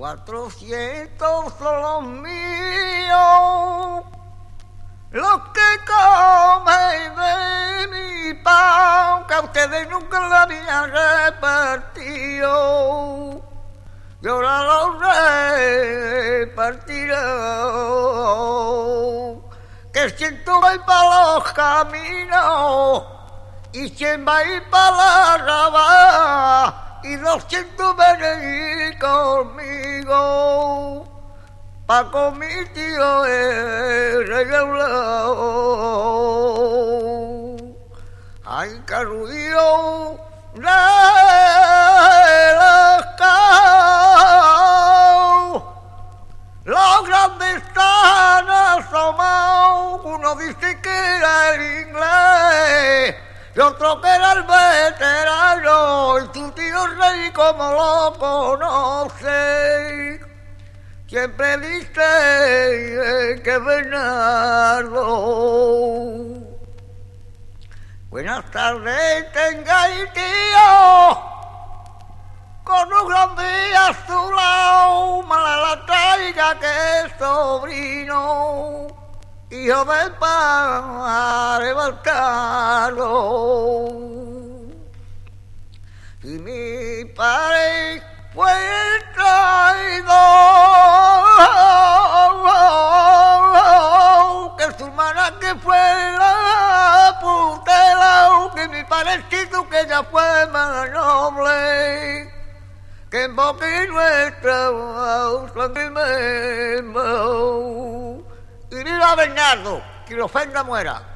400 son los míos, los que comen de mi pan, que a ustedes nunca la habían repartido, y ahora los repartiré. Que 100 va a ir para los caminos, y 100 va a ir para la raba, y 200 van a ir conmigo, pa' con mi tío he regalado. Ay, qué ruido de las caos, los grandes están asomados. Uno dice que era el inglés y otro que era el veterano, y tu tío rey como lo conoce, siempre dice que Bernardo. Buenas tardes tengáis, tío, con un gran día a su lado, mala la traiga que es sobrino, hijo del padre Baltardo. Y mi padre fue el traidor, que su hermana que fue la putela, que mi padrecito que ya fue más noble, que en boca nuestra sangre me. Y viva Bernardo, que lo ofenda muera.